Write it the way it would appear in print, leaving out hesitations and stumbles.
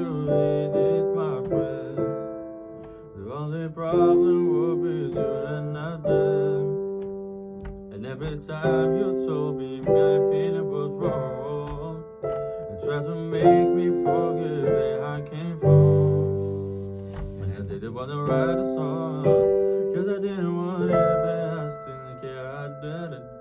you hated my friends. The only problem would be you and not them. And every time you told me my opinion was wrong, and tried to make me forget where I came from. And I didn't want to write a song, 'cause I didn't want everlasting care. I didn't